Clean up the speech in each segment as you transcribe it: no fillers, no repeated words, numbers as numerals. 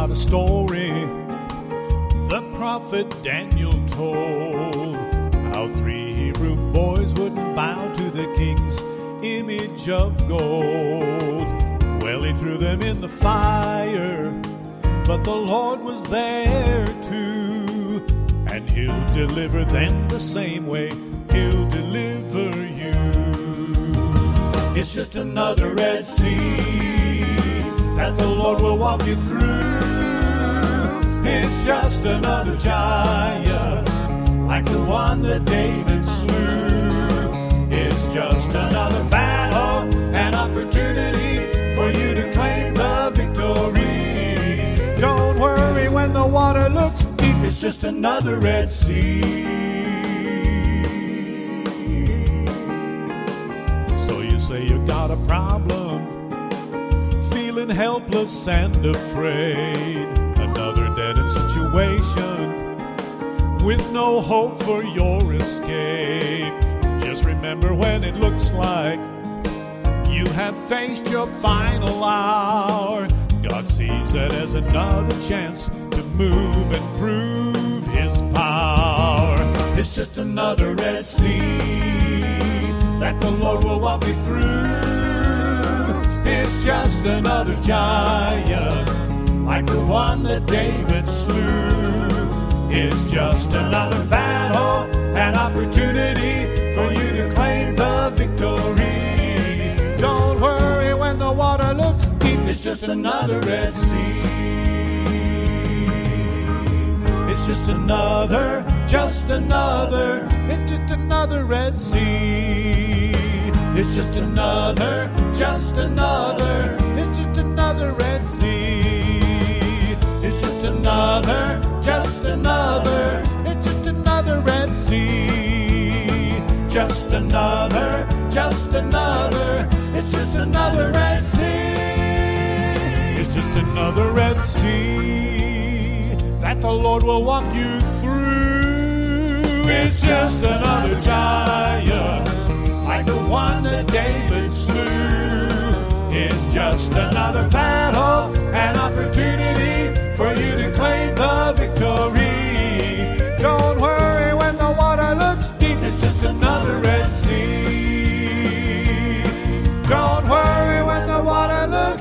about a story the prophet Daniel told, how 3 Hebrew boys wouldn't bow to the king's image of gold. Well, he threw them in the fire, but the Lord was there too, and he'll deliver them the same way he'll deliver you. It's just another Red Sea that the Lord will walk you through. It's just another giant like the one that David slew. It's just another battle, an opportunity for you to claim the victory. Don't worry when the water looks deep, it's just another Red Sea. So you say you got a problem, feeling helpless and afraid, another dead-end situation with no hope for your escape. Just remember when it looks like you have faced your final hour, God sees it as another chance to move and prove his power. It's just another Red Sea that the Lord will walk you through. It's just another giant like the one that David slew. It's just another battle, an opportunity for you to claim the victory. Don't worry when the water looks deep, it's just another Red Sea. It's just another Red Sea. It's just another Red Sea. It's just another Red Sea. Just another, it's just another Red Sea. It's just another Red Sea that the Lord will walk you through. It's just another giant like the one that David slew. It's just another battle, an opportunity for you to claim the victory. Don't worry when the water looks deep, it's just another Red Sea. Don't worry when the water looks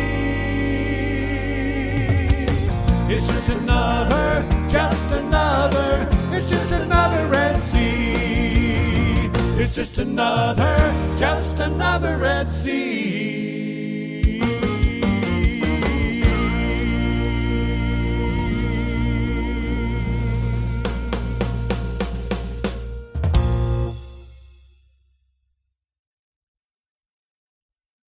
deep. It's just another Red Sea. It's just another Red Sea.